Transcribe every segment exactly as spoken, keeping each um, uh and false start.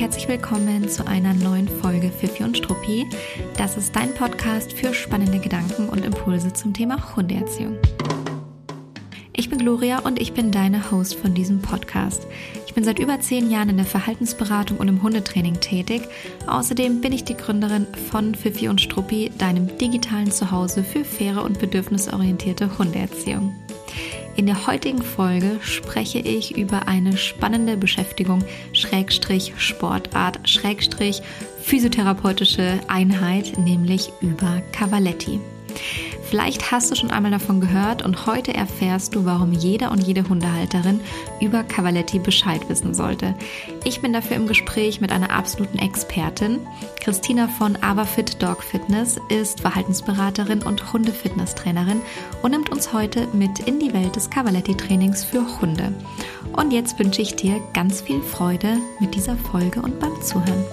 herzlich willkommen zu einer neuen Folge Fifi und Struppi. Das ist dein Podcast für spannende Gedanken und Impulse zum Thema Hundeerziehung. Ich bin Gloria und ich bin deine Host von diesem Podcast. Ich bin seit über zehn Jahren in der Verhaltensberatung und im Hundetraining tätig. Außerdem bin ich die Gründerin von Fifi und Struppi, deinem digitalen Zuhause für faire und bedürfnisorientierte Hundeerziehung. In der heutigen Folge spreche ich über eine spannende Beschäftigung, Schrägstrich Sportart, Schrägstrich physiotherapeutische Einheit, nämlich über Cavaletti. Vielleicht hast du schon einmal davon gehört und heute erfährst du, warum jeder und jede Hundehalterin über Cavaletti Bescheid wissen sollte. Ich bin dafür im Gespräch mit einer absoluten Expertin. Christina von Avafit Dog Fitness ist Verhaltensberaterin und Hundefitnesstrainerin und nimmt uns heute mit in die Welt des Cavaletti-Trainings für Hunde. Und jetzt wünsche ich dir ganz viel Freude mit dieser Folge und beim Zuhören.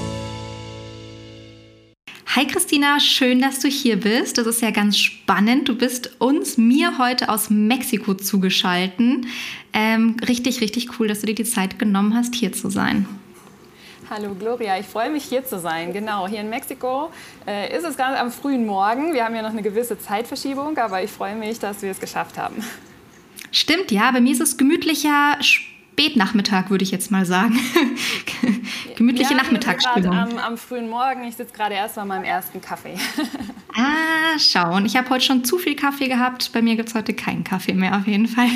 Hi Christina, schön, dass du hier bist. Das ist ja ganz spannend. Du bist uns, mir heute aus Mexiko zugeschaltet. Ähm, richtig, richtig cool, dass du dir die Zeit genommen hast, hier zu sein. Hallo Gloria, ich freue mich hier zu sein. Genau, hier in Mexiko äh, ist es ganz am frühen Morgen. Wir haben ja noch eine gewisse Zeitverschiebung, aber ich freue mich, dass wir es geschafft haben. Stimmt, ja, bei mir ist es gemütlicher Spätnachmittag, würde ich jetzt mal sagen. Gemütliche ja, Nachmittagsstimmung. Am, am frühen Morgen, ich sitze gerade erst bei meinem ersten Kaffee. Ah, schau. Und ich habe heute schon zu viel Kaffee gehabt. Bei mir gibt es heute keinen Kaffee mehr auf jeden Fall.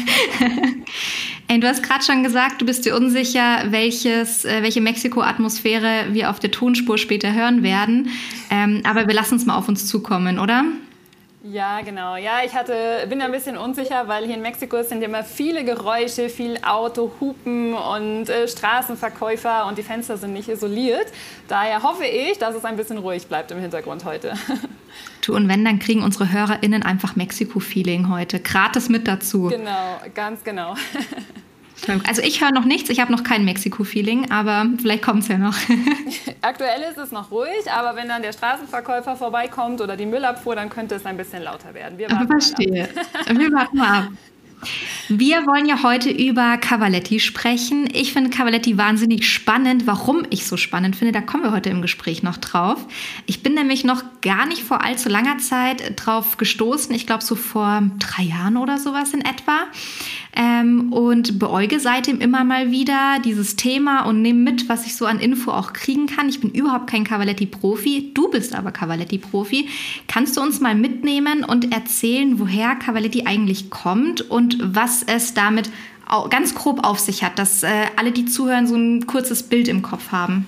Ey, du hast gerade schon gesagt, du bist dir unsicher, welches, welche Mexiko-Atmosphäre wir auf der Tonspur später hören werden. Ähm, aber wir lassen es mal auf uns zukommen, oder? Ja, genau. Ja, ich hatte, bin ein bisschen unsicher, weil hier in Mexiko sind immer viele Geräusche, viel Auto, Hupen und äh, Straßenverkäufer und die Fenster sind nicht isoliert. Daher hoffe ich, dass es ein bisschen ruhig bleibt im Hintergrund heute. Du, und wenn, dann kriegen unsere HörerInnen einfach Mexiko-Feeling heute. Gratis mit dazu. Genau, ganz genau. Also ich höre noch nichts, ich habe noch kein Mexiko-Feeling, aber vielleicht kommt es ja noch. Aktuell ist es noch ruhig, aber wenn dann der Straßenverkäufer vorbeikommt oder die Müllabfuhr, dann könnte es ein bisschen lauter werden. Wir warten Verstehe. Wir warten mal ab. Wir wollen ja heute über Cavaletti sprechen. Ich finde Cavaletti wahnsinnig spannend. Warum ich so spannend finde, da kommen wir heute im Gespräch noch drauf. Ich bin nämlich noch gar nicht vor allzu langer Zeit drauf gestoßen. Ich glaube so vor drei Jahren oder sowas in etwa. Ähm, und beäuge seitdem immer mal wieder dieses Thema und nehme mit, was ich so an Info auch kriegen kann. Ich bin überhaupt kein Cavaletti-Profi. Du bist aber Cavaletti-Profi. Kannst du uns mal mitnehmen und erzählen, woher Cavaletti eigentlich kommt und was es damit ganz grob auf sich hat, dass äh, alle, die zuhören, so ein kurzes Bild im Kopf haben?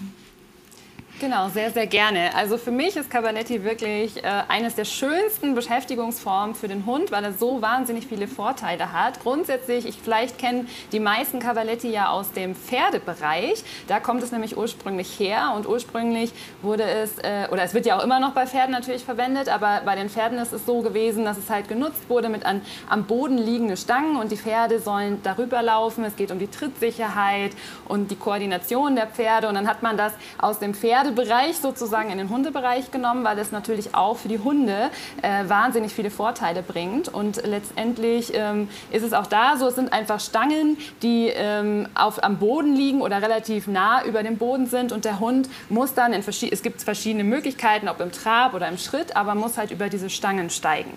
Genau, sehr, sehr gerne. Also für mich ist Cavaletti wirklich äh, eines der schönsten Beschäftigungsformen für den Hund, weil er so wahnsinnig viele Vorteile hat. Grundsätzlich, ich vielleicht kennen die meisten Cavaletti ja aus dem Pferdebereich. Da kommt es nämlich ursprünglich her und ursprünglich wurde es, äh, oder es wird ja auch immer noch bei Pferden natürlich verwendet, aber bei den Pferden ist es so gewesen, dass es halt genutzt wurde mit an, am Boden liegende Stangen und die Pferde sollen darüber laufen. Es geht um die Trittsicherheit und die Koordination der Pferde und dann hat man das aus dem Pferde Bereich sozusagen in den Hundebereich genommen, weil es natürlich auch für die Hunde äh, wahnsinnig viele Vorteile bringt. Und letztendlich ähm, ist es auch da so, es sind einfach Stangen, die ähm, auf, am Boden liegen oder relativ nah über dem Boden sind. Und der Hund muss dann, in verschied- es gibt verschiedene Möglichkeiten, ob im Trab oder im Schritt, aber muss halt über diese Stangen steigen.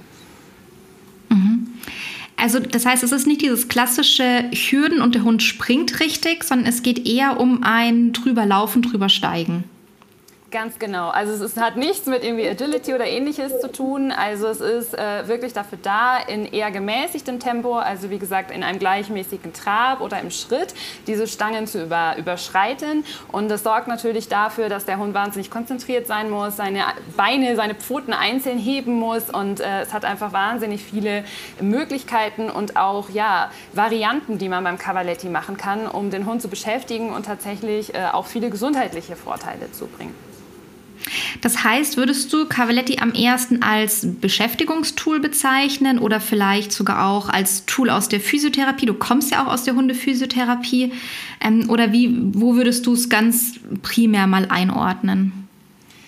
Also das heißt, es ist nicht dieses klassische Hürden und der Hund springt richtig, sondern es geht eher um ein drüber laufen, drüber steigen. Ganz genau. Also es ist, hat nichts mit irgendwie Agility oder Ähnliches zu tun. Also es ist äh, wirklich dafür da, in eher gemäßigtem Tempo, also wie gesagt in einem gleichmäßigen Trab oder im Schritt, diese Stangen zu über, überschreiten. Und das sorgt natürlich dafür, dass der Hund wahnsinnig konzentriert sein muss, seine Beine, seine Pfoten einzeln heben muss. Und äh, es hat einfach wahnsinnig viele Möglichkeiten und auch ja, Varianten, die man beim Cavaletti machen kann, um den Hund zu beschäftigen und tatsächlich äh, auch viele gesundheitliche Vorteile zu bringen. Das heißt, würdest du Cavaletti am ehesten als Beschäftigungstool bezeichnen oder vielleicht sogar auch als Tool aus der Physiotherapie? Du kommst ja auch aus der Hundephysiotherapie. Ähm, oder wie, wo würdest du es ganz primär mal einordnen?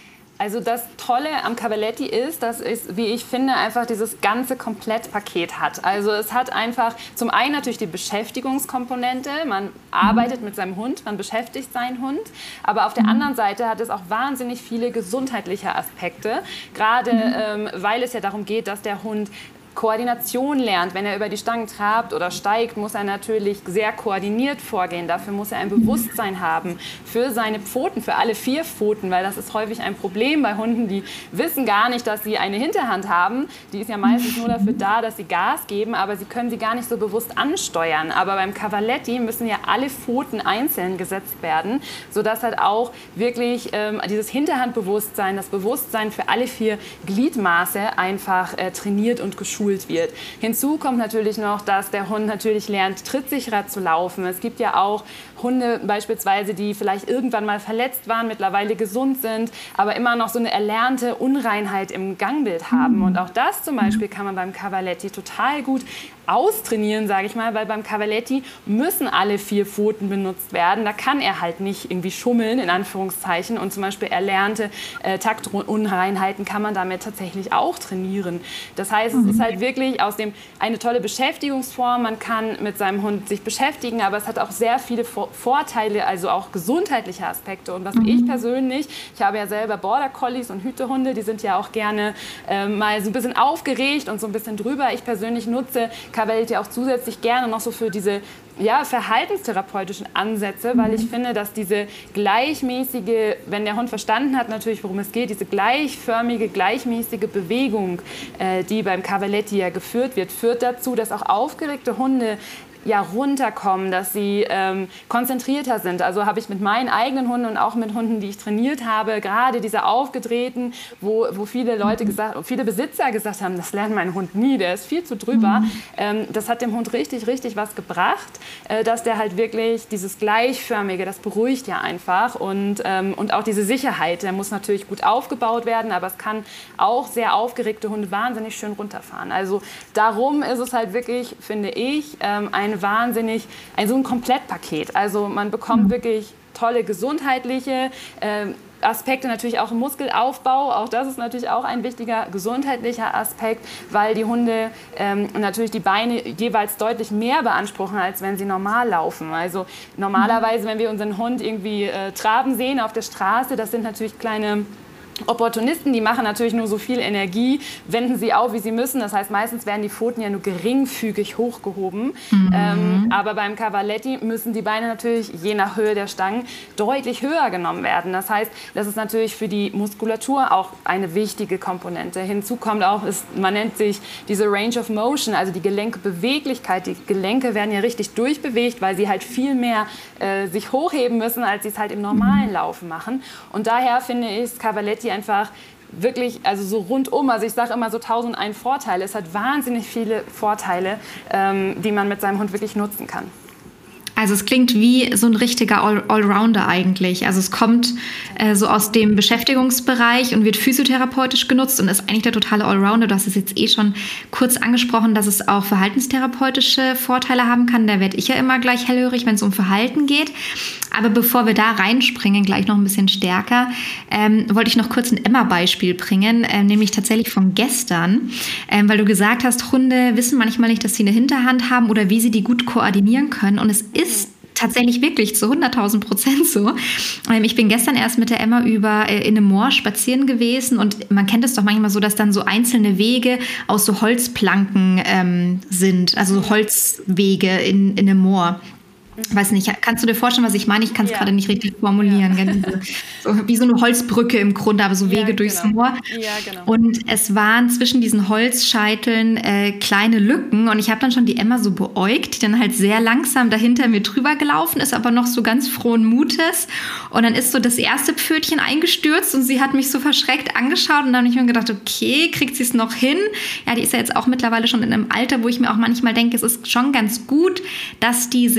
Also das Tolle am Cavaletti ist, dass es, wie ich finde, einfach dieses ganze Komplettpaket hat. Also es hat einfach zum einen natürlich die Beschäftigungskomponente, man arbeitet mit seinem Hund, man beschäftigt seinen Hund, aber auf der anderen Seite hat es auch wahnsinnig viele gesundheitliche Aspekte, gerade ähm, weil es ja darum geht, dass der Hund Koordination lernt. Wenn er über die Stangen trabt oder steigt, muss er natürlich sehr koordiniert vorgehen. Dafür muss er ein Bewusstsein haben für seine Pfoten, für alle vier Pfoten, weil das ist häufig ein Problem bei Hunden, die wissen gar nicht, dass sie eine Hinterhand haben. Die ist ja meistens nur dafür da, dass sie Gas geben, aber sie können sie gar nicht so bewusst ansteuern. Aber beim Cavaletti müssen ja alle Pfoten einzeln gesetzt werden, sodass halt auch wirklich ähm, dieses Hinterhandbewusstsein, das Bewusstsein für alle vier Gliedmaße einfach äh, trainiert und geschult wird. Hinzu kommt natürlich noch, dass der Hund natürlich lernt, trittsicherer zu laufen. Es gibt ja auch Hunde beispielsweise, die vielleicht irgendwann mal verletzt waren, mittlerweile gesund sind, aber immer noch so eine erlernte Unreinheit im Gangbild haben. Und auch das zum Beispiel kann man beim Cavaletti total gut austrainieren, sage ich mal, weil beim Cavaletti müssen alle vier Pfoten benutzt werden. Da kann er halt nicht irgendwie schummeln, in Anführungszeichen. Und zum Beispiel erlernte äh, Taktunreinheiten kann man damit tatsächlich auch trainieren. Das heißt, es ist halt wirklich aus dem eine tolle Beschäftigungsform. Man kann mit seinem Hund sich beschäftigen, aber es hat auch sehr viele Vor- Vorteile, also auch gesundheitliche Aspekte. Und was mhm. ich persönlich, ich habe ja selber Border Collies und Hütehunde, die sind ja auch gerne äh, mal so ein bisschen aufgeregt und so ein bisschen drüber. Ich persönlich nutze Cavaletti auch zusätzlich gerne noch so für diese ja, verhaltenstherapeutischen Ansätze, weil ich finde, dass diese gleichmäßige, wenn der Hund verstanden hat natürlich, worum es geht, diese gleichförmige, gleichmäßige Bewegung, äh, die beim Cavaletti ja geführt wird, führt dazu, dass auch aufgeregte Hunde ja, runterkommen, dass sie ähm, konzentrierter sind. Also habe ich mit meinen eigenen Hunden und auch mit Hunden, die ich trainiert habe, gerade diese aufgedrehten, wo, wo viele Leute gesagt, viele Besitzer gesagt haben, das lernt mein Hund nie, der ist viel zu drüber. Mhm. Ähm, das hat dem Hund richtig, richtig was gebracht, äh, dass der halt wirklich dieses Gleichförmige, das beruhigt ja einfach und, ähm, und auch diese Sicherheit, der muss natürlich gut aufgebaut werden, aber es kann auch sehr aufgeregte Hunde wahnsinnig schön runterfahren. Also darum ist es halt wirklich, finde ich, ähm, ein wahnsinnig, ein, so ein Komplettpaket. Also man bekommt wirklich tolle gesundheitliche äh, Aspekte, natürlich auch im Muskelaufbau. Auch das ist natürlich auch ein wichtiger gesundheitlicher Aspekt, weil die Hunde ähm, natürlich die Beine jeweils deutlich mehr beanspruchen, als wenn sie normal laufen. Also normalerweise, wenn wir unseren Hund irgendwie äh, traben sehen auf der Straße, das sind natürlich kleine Opportunisten, die machen natürlich nur so viel Energie, wenden sie auf, wie sie müssen. Das heißt, meistens werden die Pfoten ja nur geringfügig hochgehoben. Mhm. Ähm, aber beim Cavaletti müssen die Beine natürlich je nach Höhe der Stangen deutlich höher genommen werden. Das heißt, das ist natürlich für die Muskulatur auch eine wichtige Komponente. Hinzu kommt auch, ist, man nennt sich diese Range of Motion, also die Gelenkbeweglichkeit. Die Gelenke werden ja richtig durchbewegt, weil sie halt viel mehr äh, sich hochheben müssen, als sie es halt im normalen Laufen machen. Und daher finde ich, ist Cavaletti einfach wirklich, also so rundum, also ich sage immer so tausend und ein Vorteile. Es hat wahnsinnig viele Vorteile, ähm, die man mit seinem Hund wirklich nutzen kann. Also es klingt wie so ein richtiger All- Allrounder eigentlich. Also es kommt äh, so aus dem Beschäftigungsbereich und wird physiotherapeutisch genutzt und ist eigentlich der totale Allrounder. Du hast es jetzt eh schon kurz angesprochen, dass es auch verhaltenstherapeutische Vorteile haben kann. Da werde ich ja immer gleich hellhörig, wenn es um Verhalten geht. Aber bevor wir da reinspringen, gleich noch ein bisschen stärker, ähm, wollte ich noch kurz ein Emma-Beispiel bringen, äh, nämlich tatsächlich von gestern, ähm, weil du gesagt hast, Hunde wissen manchmal nicht, dass sie eine Hinterhand haben oder wie sie die gut koordinieren können. Und es ist tatsächlich wirklich zu hunderttausend Prozent so. Ich bin gestern erst mit der Emma über äh, in einem Moor spazieren gewesen und man kennt es doch manchmal so, dass dann so einzelne Wege aus so Holzplanken ähm, sind, also Holzwege in, in einem Moor. Weiß nicht, kannst du dir vorstellen, was ich meine? Ich kann es ja. gerade nicht richtig formulieren. Ja. So, wie so eine Holzbrücke im Grunde, aber so Wege ja, durchs genau. Moor. Ja, genau. Und es waren zwischen diesen Holzscheiteln äh, kleine Lücken und ich habe dann schon die Emma so beäugt, die dann halt sehr langsam dahinter mir drüber gelaufen ist, aber noch so ganz frohen Mutes. Und dann ist so das erste Pfötchen eingestürzt und sie hat mich so verschreckt angeschaut und dann habe ich mir gedacht, okay, kriegt sie es noch hin? Ja, die ist ja jetzt auch mittlerweile schon in einem Alter, wo ich mir auch manchmal denke, es ist schon ganz gut, dass die sich aus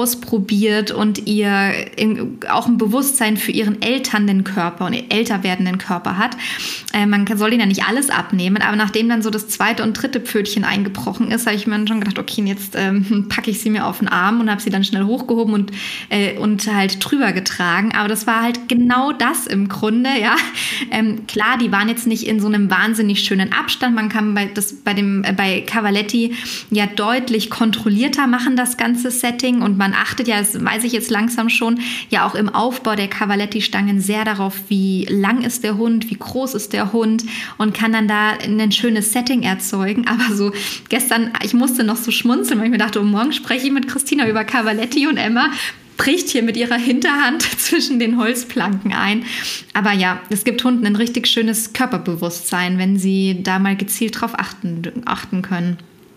ausprobiert und ihr in, auch ein Bewusstsein für ihren älternden Körper und älter werdenden Körper hat. Äh, man kann, soll ihnen ja nicht alles abnehmen, aber nachdem dann so das zweite und dritte Pfötchen eingebrochen ist, habe ich mir schon gedacht, okay, jetzt ähm, packe ich sie mir auf den Arm und habe sie dann schnell hochgehoben und, äh, und halt drüber getragen. Aber das war halt genau das im Grunde, ja. Ähm, klar, die waren jetzt nicht in so einem wahnsinnig schönen Abstand. Man kann bei, das, bei, dem, äh, bei Cavaletti ja deutlich kontrollierter machen, das ganze Setting. Und man achtet ja, das weiß ich jetzt langsam schon, ja auch im Aufbau der Cavaletti-Stangen sehr darauf, wie lang ist der Hund, wie groß ist der Hund und kann dann da ein schönes Setting erzeugen. Aber so gestern, ich musste noch so schmunzeln, weil ich mir dachte, oh, morgen spreche ich mit Christina über Cavaletti und Emma bricht hier mit ihrer Hinterhand zwischen den Holzplanken ein. Aber ja, es gibt Hunden ein richtig schönes Körperbewusstsein, wenn sie da mal gezielt drauf achten, achten können.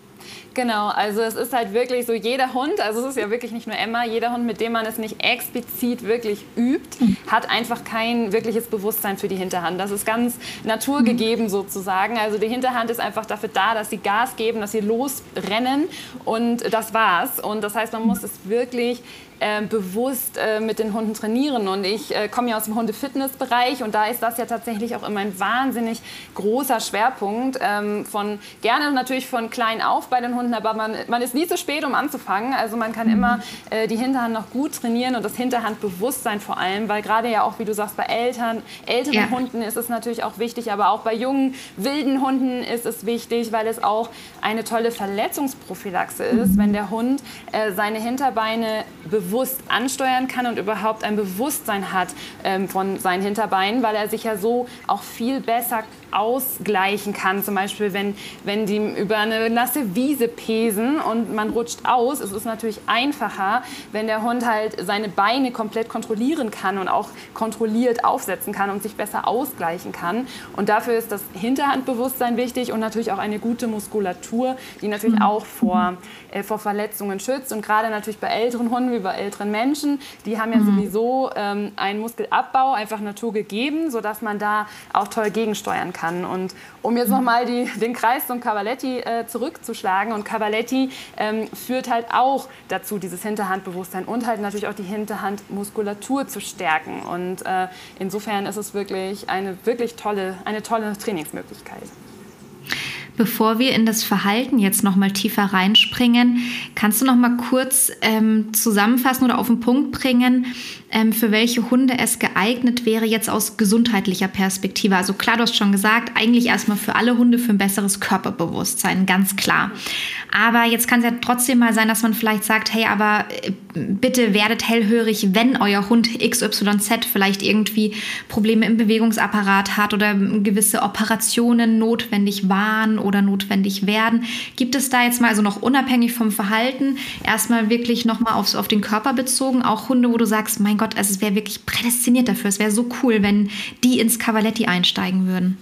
Genau, also es ist halt wirklich so, jeder Hund, also es ist ja wirklich nicht nur Emma, jeder Hund, mit dem man es nicht explizit wirklich übt, hat einfach kein wirkliches Bewusstsein für die Hinterhand. Das ist ganz naturgegeben sozusagen. Also die Hinterhand ist einfach dafür da, dass sie Gas geben, dass sie losrennen und das war's. Und das heißt, man muss es wirklich äh, bewusst äh, mit den Hunden trainieren. Und ich äh, komme ja aus dem Hunde-Fitness-Bereich und da ist das ja tatsächlich auch immer ein wahnsinnig großer Schwerpunkt. Ähm, von, gerne natürlich von klein auf bei den Hunden, aber man, man ist nie zu spät, um anzufangen. Also man kann immer äh, die Hinterhand noch gut trainieren und das Hinterhandbewusstsein vor allem, weil gerade ja auch, wie du sagst, bei Eltern, älteren ja. Hunden ist es natürlich auch wichtig, aber auch bei jungen, wilden Hunden ist es wichtig, weil es auch eine tolle Verletzungsprophylaxe ist, wenn der Hund äh, seine Hinterbeine bewusst ansteuern kann und überhaupt ein Bewusstsein hat ähm, von seinen Hinterbeinen, weil er sich ja so auch viel besser ausgleichen kann. Zum Beispiel, wenn, wenn die über eine nasse Wiese pesen und man rutscht aus, ist es natürlich einfacher, wenn der Hund halt seine Beine komplett kontrollieren kann und auch kontrolliert aufsetzen kann und sich besser ausgleichen kann. Und dafür ist das Hinterhandbewusstsein wichtig und natürlich auch eine gute Muskulatur, die natürlich auch vor, äh, vor Verletzungen schützt. Und gerade natürlich bei älteren Hunden wie bei älteren Menschen, die haben ja sowieso ähm, einen Muskelabbau einfach naturgegeben, sodass man da auch toll gegensteuern kann. Und um jetzt nochmal den Kreis zum Cavaletti äh, zurückzuschlagen, und Cavaletti ähm, führt halt auch dazu, dieses Hinterhandbewusstsein und halt natürlich auch die Hinterhandmuskulatur zu stärken. Und äh, insofern ist es wirklich eine wirklich tolle, eine tolle Trainingsmöglichkeit. Bevor wir in das Verhalten jetzt noch mal tiefer reinspringen, kannst du noch mal kurz ähm, zusammenfassen oder auf den Punkt bringen, ähm, für welche Hunde es geeignet wäre, jetzt aus gesundheitlicher Perspektive? Also klar, du hast schon gesagt, eigentlich erstmal für alle Hunde für ein besseres Körperbewusstsein, ganz klar. Aber jetzt kann es ja trotzdem mal sein, dass man vielleicht sagt, hey, aber bitte werdet hellhörig, wenn euer Hund X Y Z vielleicht irgendwie Probleme im Bewegungsapparat hat oder gewisse Operationen notwendig waren oder notwendig werden. Gibt es da jetzt mal, also noch unabhängig vom Verhalten, erstmal wirklich nochmal aufs, auf den Körper bezogen, auch Hunde, wo du sagst, mein Gott, also es wäre wirklich prädestiniert dafür, es wäre so cool, wenn die ins Cavaletti einsteigen würden?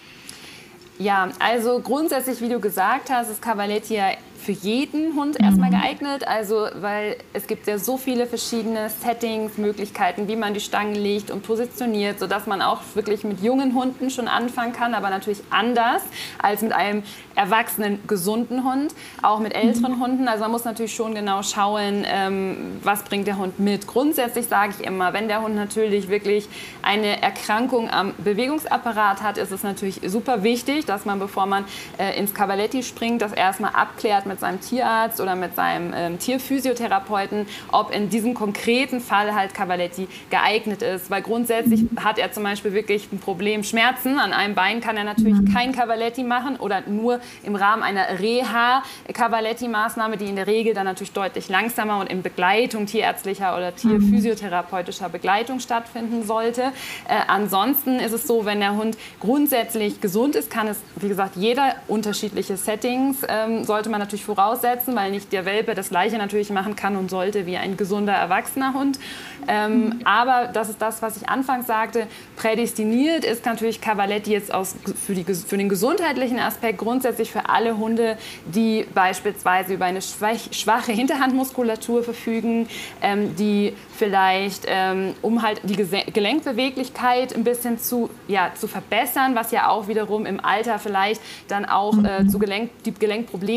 Ja, also grundsätzlich, wie du gesagt hast, ist Cavaletti ja für jeden Hund erstmal geeignet, also weil es gibt ja so viele verschiedene Settings, Möglichkeiten, wie man die Stangen legt und positioniert, sodass man auch wirklich mit jungen Hunden schon anfangen kann, aber natürlich anders als mit einem erwachsenen, gesunden Hund, auch mit älteren mhm. Hunden. Also man muss natürlich schon genau schauen, ähm, was bringt der Hund mit. Grundsätzlich sage ich immer, wenn der Hund natürlich wirklich eine Erkrankung am Bewegungsapparat hat, ist es natürlich super wichtig, dass man, bevor man äh, ins Cavaletti springt, das erstmal abklärt mit seinem Tierarzt oder mit seinem ähm, Tierphysiotherapeuten, ob in diesem konkreten Fall halt Cavaletti geeignet ist. Weil grundsätzlich hat er zum Beispiel wirklich ein Problem Schmerzen. An einem Bein kann er natürlich kein Cavaletti machen oder nur im Rahmen einer Reha-Cavaletti-Maßnahme, die in der Regel dann natürlich deutlich langsamer und in Begleitung tierärztlicher oder tierphysiotherapeutischer Begleitung stattfinden sollte. Äh, ansonsten ist es so, wenn der Hund grundsätzlich gesund ist, kann es, wie gesagt, jeder unterschiedliche Settings ähm, sollte man natürlich voraussetzen, weil nicht der Welpe das Gleiche natürlich machen kann und sollte wie ein gesunder, erwachsener Hund. Ähm, mhm. Aber das ist das, was ich anfangs sagte, prädestiniert ist natürlich Cavaletti jetzt aus, für, die, für den gesundheitlichen Aspekt grundsätzlich für alle Hunde, die beispielsweise über eine schwach, schwache Hinterhandmuskulatur verfügen, ähm, die vielleicht, ähm, um halt die Gelenkbeweglichkeit ein bisschen zu, ja, zu verbessern, was ja auch wiederum im Alter vielleicht dann auch äh, zu Gelenk, die Gelenkprobleme so ein bisschen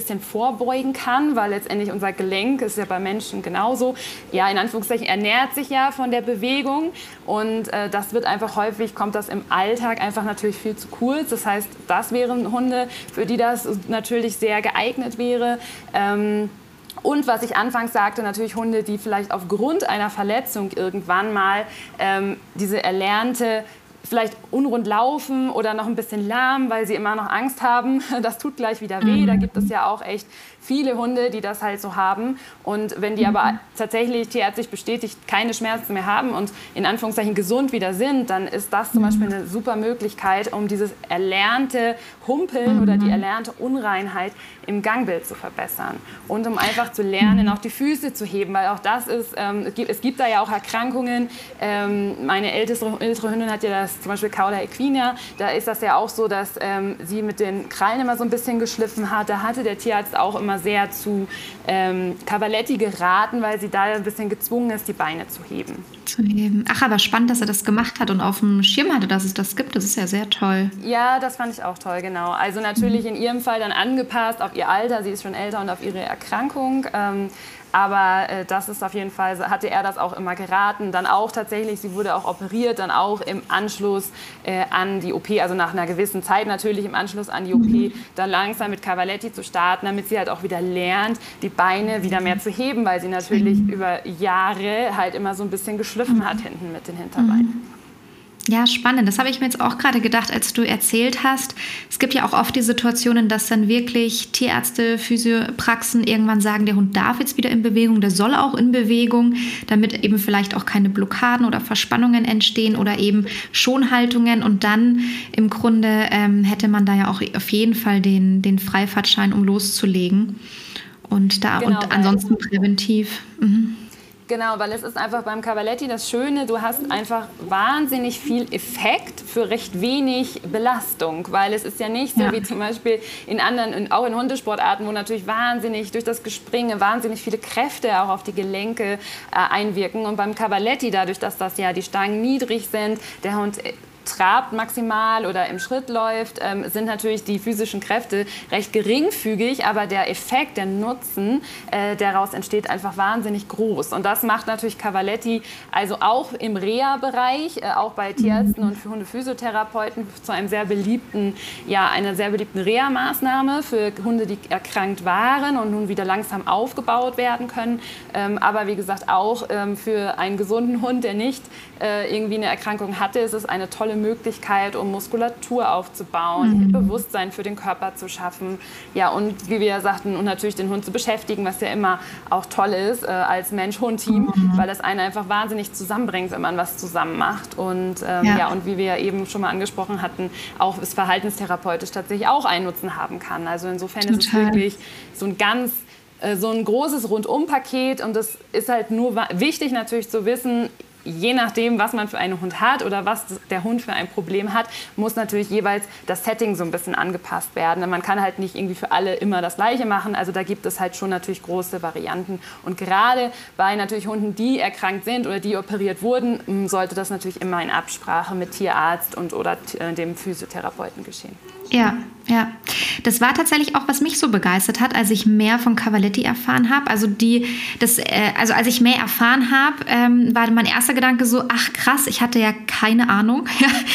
bisschen vorbeugen kann, weil letztendlich unser Gelenk ist ja bei Menschen genauso, ja, in Anführungszeichen ernährt sich ja von der Bewegung und äh, das wird einfach häufig, kommt das im Alltag einfach natürlich viel zu kurz. Das heißt, das wären Hunde, für die das natürlich sehr geeignet wäre. Ähm, Und was ich anfangs sagte, natürlich Hunde, die vielleicht aufgrund einer Verletzung irgendwann mal ähm, diese erlernte, vielleicht unrund laufen oder noch ein bisschen lahm, weil sie immer noch Angst haben, das tut gleich wieder weh. Da gibt es ja auch echt viele Hunde, die das halt so haben. Und wenn die aber tatsächlich tierärztlich bestätigt keine Schmerzen mehr haben und in Anführungszeichen gesund wieder sind, dann ist das zum Beispiel eine super Möglichkeit, um dieses erlernte Humpeln oder die erlernte Unreinheit im Gangbild zu verbessern. Und um einfach zu lernen, auch die Füße zu heben, weil auch das ist, ähm, es, gibt, es gibt da ja auch Erkrankungen. Ähm, meine älteste, ältere Hündin hat ja das zum Beispiel Cauda equina. Da ist das ja auch so, dass ähm, sie mit den Krallen immer so ein bisschen geschliffen hat. Da hatte der Tierarzt auch immer sehr zu ähm, Cavaletti geraten, weil sie da ein bisschen gezwungen ist, die Beine zu heben. Zu heben. Ach, aber spannend, dass er das gemacht hat und auf dem Schirm hatte, dass es das gibt. Das ist ja sehr toll. Ja, das fand ich auch toll, genau. Also natürlich in ihrem Fall dann angepasst auf ihr Alter. Sie ist schon älter und auf ihre Erkrankung. Ähm, Aber äh, das ist auf jeden Fall, hatte er das auch immer geraten. Dann auch tatsächlich, sie wurde auch operiert, dann auch im Anschluss äh, an die O P, also nach einer gewissen Zeit natürlich im Anschluss an die O P, dann langsam mit Cavaletti zu starten, damit sie halt auch wieder lernt, die Beine wieder mehr zu heben, weil sie natürlich über Jahre halt immer so ein bisschen geschliffen hat hinten mit den Hinterbeinen. Ja, spannend. Das habe ich mir jetzt auch gerade gedacht, als du erzählt hast. Es gibt ja auch oft die Situationen, dass dann wirklich Tierärzte, Physiopraxen irgendwann sagen, der Hund darf jetzt wieder in Bewegung, der soll auch in Bewegung, damit eben vielleicht auch keine Blockaden oder Verspannungen entstehen oder eben Schonhaltungen. Und dann im Grunde ähm, hätte man da ja auch auf jeden Fall den, den Freifahrtschein, um loszulegen. Und da genau, und ansonsten präventiv. Mhm. Genau, weil es ist einfach beim Cavaletti das Schöne, du hast einfach wahnsinnig viel Effekt für recht wenig Belastung, weil es ist ja nicht so ja. wie zum Beispiel in anderen, auch in Hundesportarten, wo natürlich wahnsinnig durch das Gespringe wahnsinnig viele Kräfte auch auf die Gelenke äh, einwirken und beim Cavaletti, dadurch, dass das ja die Stangen niedrig sind, der Hund trabt maximal oder im Schritt läuft, ähm, sind natürlich die physischen Kräfte recht geringfügig, aber der Effekt, der Nutzen, äh, daraus entsteht einfach wahnsinnig groß. Und das macht natürlich Cavaletti, also auch im Reha-Bereich, äh, auch bei Tierärzten und für Hundephysiotherapeuten, zu einem sehr beliebten, ja, einer sehr beliebten Reha-Maßnahme für Hunde, die erkrankt waren und nun wieder langsam aufgebaut werden können. Ähm, aber wie gesagt, auch ähm, für einen gesunden Hund, der nicht äh, irgendwie eine Erkrankung hatte, ist es eine tolle Möglichkeit, um Muskulatur aufzubauen, mhm. Bewusstsein für den Körper zu schaffen. Ja, und wie wir ja sagten, und natürlich den Hund zu beschäftigen, was ja immer auch toll ist äh, als Mensch-Hund-Team, mhm. weil das einen einfach wahnsinnig zusammenbringt, wenn man was zusammen macht. Und, ähm, ja. ja, und wie wir ja eben schon mal angesprochen hatten, auch es verhaltenstherapeutisch tatsächlich auch einen Nutzen haben kann. Also insofern Total. ist es wirklich so ein ganz so ein großes Rundumpaket und das ist halt nur wichtig natürlich zu wissen, je nachdem, was man für einen Hund hat oder was der Hund für ein Problem hat, muss natürlich jeweils das Setting so ein bisschen angepasst werden. Man kann halt nicht irgendwie für alle immer das Gleiche machen. Also da gibt es halt schon natürlich große Varianten. Und gerade bei natürlich Hunden, die erkrankt sind oder die operiert wurden, sollte das natürlich immer in Absprache mit Tierarzt und oder dem Physiotherapeuten geschehen. Ja, ja. Das war tatsächlich auch, was mich so begeistert hat, als ich mehr von Cavaletti erfahren habe. Also die, das, äh, also als ich mehr erfahren habe, ähm, war mein erster Gedanke so, ach krass, ich hatte ja keine Ahnung.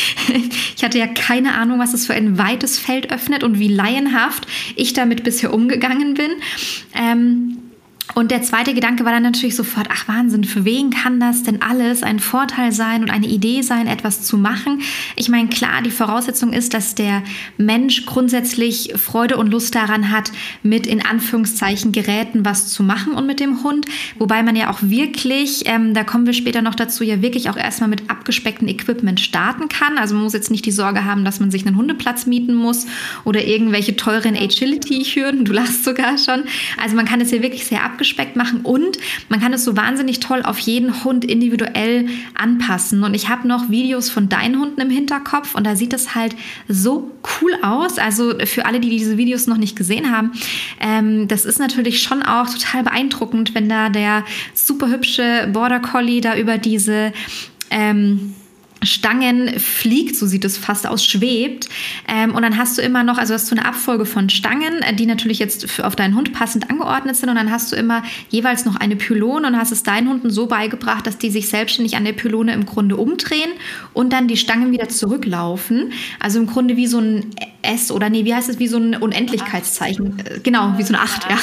Ich hatte ja keine Ahnung, was das für ein weites Feld öffnet und wie laienhaft ich damit bisher umgegangen bin. Ähm, Und der zweite Gedanke war dann natürlich sofort, ach Wahnsinn, für wen kann das denn alles ein Vorteil sein und eine Idee sein, etwas zu machen? Ich meine, klar, die Voraussetzung ist, dass der Mensch grundsätzlich Freude und Lust daran hat, mit in Anführungszeichen Geräten was zu machen und mit dem Hund. Wobei man ja auch wirklich, ähm, da kommen wir später noch dazu, ja wirklich auch erstmal mit abgespecktem Equipment starten kann. Also man muss jetzt nicht die Sorge haben, dass man sich einen Hundeplatz mieten muss oder irgendwelche teuren Agility-Hürden. Du lachst sogar schon. Also man kann es ja wirklich sehr abgespeckte abgespeckt machen und man kann es so wahnsinnig toll auf jeden Hund individuell anpassen. Und ich habe noch Videos von deinen Hunden im Hinterkopf und da sieht es halt so cool aus. Also für alle, die diese Videos noch nicht gesehen haben, ähm, das ist natürlich schon auch total beeindruckend, wenn da der super hübsche Border Collie da über diese ähm, Stangen fliegt, so sieht es fast aus, schwebt. Ähm, und dann hast du immer noch, also hast du eine Abfolge von Stangen, die natürlich jetzt für, auf deinen Hund passend angeordnet sind. Und dann hast du immer jeweils noch eine Pylone und hast es deinen Hunden so beigebracht, dass die sich selbstständig an der Pylone im Grunde umdrehen und dann die Stangen wieder zurücklaufen. Also im Grunde wie so ein S oder nee, wie heißt es, wie so ein Unendlichkeitszeichen. Acht. Genau, wie so eine Acht, ja.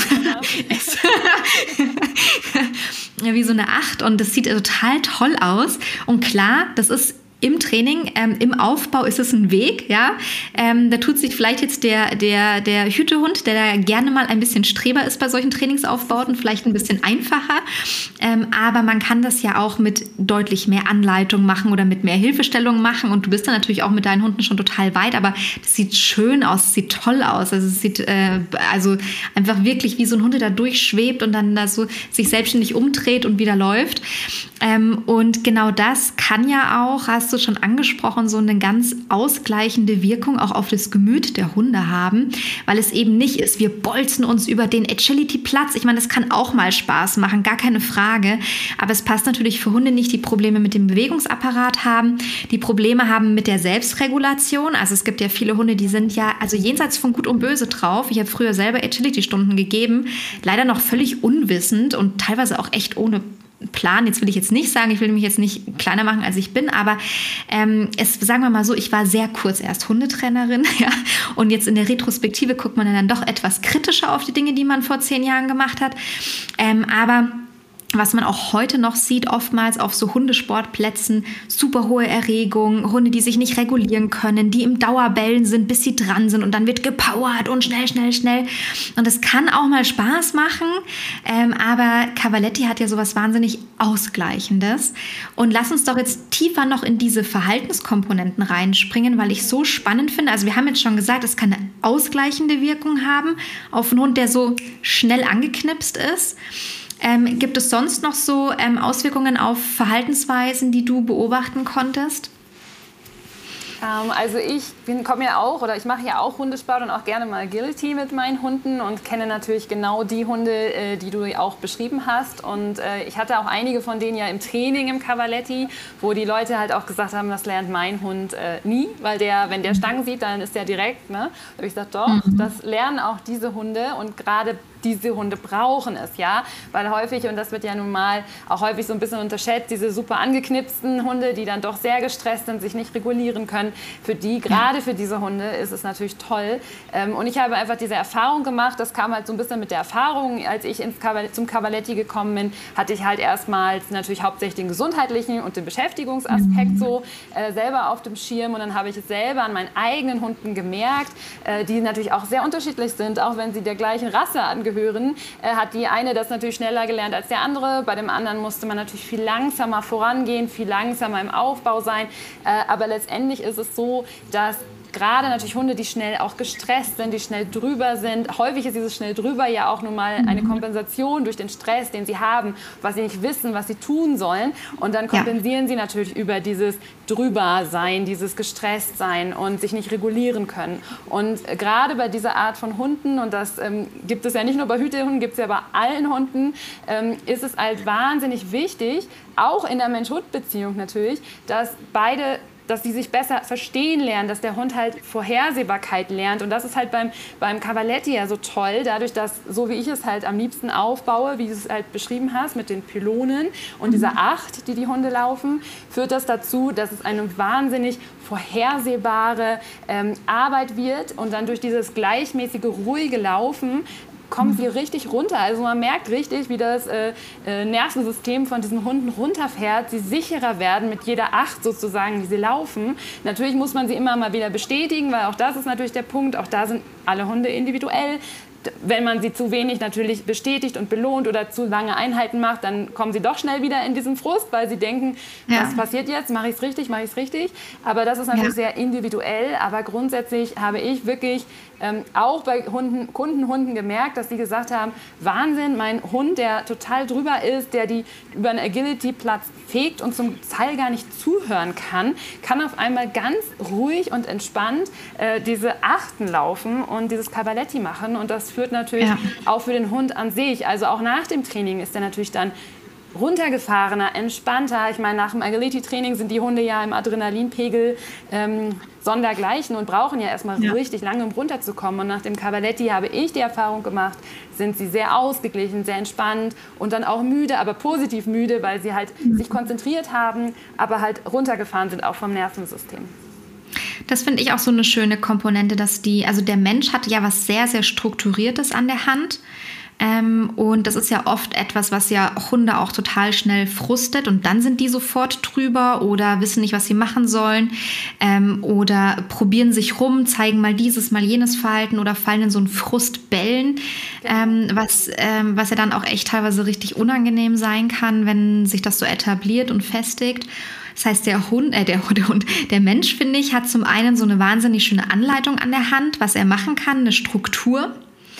Wie so eine Acht und das sieht total toll aus. Und klar, das ist im Training, ähm, im Aufbau ist es ein Weg, ja. Ähm, da tut sich vielleicht jetzt der, der, der Hütehund, der da gerne mal ein bisschen Streber ist bei solchen Trainingsaufbauten, vielleicht ein bisschen einfacher. Ähm, aber man kann das ja auch mit deutlich mehr Anleitung machen oder mit mehr Hilfestellung machen. Und du bist dann natürlich auch mit deinen Hunden schon total weit, aber das sieht schön aus, sieht toll aus. Also es sieht äh, also einfach wirklich wie so ein Hund, der da durchschwebt und dann da so sich selbstständig umdreht und wieder läuft. Ähm, und genau das kann ja auch, hast du schon angesprochen, so eine ganz ausgleichende Wirkung auch auf das Gemüt der Hunde haben, weil es eben nicht ist, wir bolzen uns über den Agility-Platz. Ich meine, das kann auch mal Spaß machen, gar keine Frage, aber es passt natürlich für Hunde nicht, die Probleme mit dem Bewegungsapparat haben, die Probleme haben mit der Selbstregulation. Also es gibt ja viele Hunde, die sind ja also jenseits von Gut und Böse drauf. Ich habe früher selber Agility-Stunden gegeben, leider noch völlig unwissend und teilweise auch echt ohne Plan. Jetzt will ich jetzt nicht sagen, ich will mich jetzt nicht kleiner machen, als ich bin, aber ähm, es, sagen wir mal so, ich war sehr kurz erst Hundetrainerin, ja, und jetzt in der Retrospektive guckt man dann doch etwas kritischer auf die Dinge, die man vor zehn Jahren gemacht hat, ähm, aber was man auch heute noch sieht, oftmals auf so Hundesportplätzen, super hohe Erregung, Hunde, die sich nicht regulieren können, die im Dauerbellen sind, bis sie dran sind und dann wird gepowert und schnell, schnell, schnell. Und das kann auch mal Spaß machen, ähm, aber Cavaletti hat ja sowas wahnsinnig Ausgleichendes. Und lass uns doch jetzt tiefer noch in diese Verhaltenskomponenten reinspringen, weil ich so spannend finde. Also wir haben jetzt schon gesagt, es kann eine ausgleichende Wirkung haben auf einen Hund, der so schnell angeknipst ist. Ähm, gibt es sonst noch so ähm, Auswirkungen auf Verhaltensweisen, die du beobachten konntest? Ähm, also ich komme ja auch, oder ich mache ja auch Hundesport und auch gerne mal Agility mit meinen Hunden und kenne natürlich genau die Hunde, äh, die du auch beschrieben hast. Und äh, ich hatte auch einige von denen ja im Training im Cavaletti, wo die Leute halt auch gesagt haben, das lernt mein Hund äh, nie, weil der, wenn der Stangen sieht, dann ist der direkt. Ne? Da habe ich gesagt, doch, mhm. das lernen auch diese Hunde und gerade diese Hunde brauchen es, ja, weil häufig, und das wird ja nun mal auch häufig so ein bisschen unterschätzt, diese super angeknipsten Hunde, die dann doch sehr gestresst sind, sich nicht regulieren können, für die, gerade für diese Hunde ist es natürlich toll. Und ich habe einfach diese Erfahrung gemacht, das kam halt so ein bisschen mit der Erfahrung, als ich ins Cavaletti, zum Cavaletti gekommen bin, hatte ich halt erstmals natürlich hauptsächlich den gesundheitlichen und den Beschäftigungsaspekt mhm. so äh, selber auf dem Schirm und dann habe ich es selber an meinen eigenen Hunden gemerkt, äh, die natürlich auch sehr unterschiedlich sind, auch wenn sie der gleichen Rasse angehören. Gehören, äh, hat die eine das natürlich schneller gelernt als der andere. Bei dem anderen musste man natürlich viel langsamer vorangehen, viel langsamer im Aufbau sein. Äh, aber letztendlich ist es so, dass gerade natürlich Hunde, die schnell auch gestresst sind, die schnell drüber sind. Häufig ist dieses schnell drüber ja auch nun mal eine Kompensation durch den Stress, den sie haben, was sie nicht wissen, was sie tun sollen. Und dann kompensieren ja. sie natürlich über dieses Drübersein, dieses Gestresstsein und sich nicht regulieren können. Und gerade bei dieser Art von Hunden, und das ähm, gibt es ja nicht nur bei Hütehunden, gibt es ja bei allen Hunden, ähm, ist es halt wahnsinnig wichtig, auch in der Mensch-Hund-Beziehung natürlich, dass beide dass sie sich besser verstehen lernen, dass der Hund halt Vorhersehbarkeit lernt. Und das ist halt beim, beim Cavaletti ja so toll, dadurch, dass, so wie ich es halt am liebsten aufbaue, wie du es halt beschrieben hast, mit den Pylonen und dieser Acht, die die Hunde laufen, führt das dazu, dass es eine wahnsinnig vorhersehbare ähm, Arbeit wird und dann durch dieses gleichmäßige, ruhige Laufen kommen sie richtig runter. Also man merkt richtig, wie das äh, äh, Nervensystem von diesen Hunden runterfährt, sie sicherer werden mit jeder Acht sozusagen, die sie laufen. Natürlich muss man sie immer mal wieder bestätigen, weil auch das ist natürlich der Punkt, auch da sind alle Hunde individuell. Wenn man sie zu wenig natürlich bestätigt und belohnt oder zu lange Einheiten macht, dann kommen sie doch schnell wieder in diesen Frust, weil sie denken, ja. was passiert jetzt, mache ich es richtig, mache ich es richtig. Aber das ist natürlich ja. sehr individuell, aber grundsätzlich habe ich wirklich ähm, auch bei Hunden, Kundenhunden gemerkt, dass die gesagt haben, Wahnsinn, mein Hund, der total drüber ist, der die über einen Agility-Platz fegt und zum Teil gar nicht zuhören kann, kann auf einmal ganz ruhig und entspannt äh, diese Achten laufen und dieses Cavaletti machen und das führt natürlich ja. auch für den Hund an sich, also auch nach dem Training ist er natürlich dann runtergefahrener, entspannter. Ich meine, nach dem Agility-Training sind die Hunde ja im Adrenalinpegel ähm, sondergleichen und brauchen ja erstmal ja. richtig lange, um runterzukommen. Und nach dem Cavaletti habe ich die Erfahrung gemacht, sind sie sehr ausgeglichen, sehr entspannt und dann auch müde, aber positiv müde, weil sie halt mhm. sich konzentriert haben, aber halt runtergefahren sind, auch vom Nervensystem. Das finde ich auch so eine schöne Komponente, dass die, also der Mensch hat ja was sehr, sehr Strukturiertes an der Hand. Ähm, und das ist ja oft etwas, was ja Hunde auch total schnell frustet und dann sind die sofort drüber oder wissen nicht, was sie machen sollen ähm, oder probieren sich rum, zeigen mal dieses, mal jenes Verhalten oder fallen in so ein Frustbellen, ähm, was, ähm, was ja dann auch echt teilweise richtig unangenehm sein kann, wenn sich das so etabliert und festigt. Das heißt, der Hund, äh, der, der Hund, der Mensch, finde ich, hat zum einen so eine wahnsinnig schöne Anleitung an der Hand, was er machen kann, eine Struktur.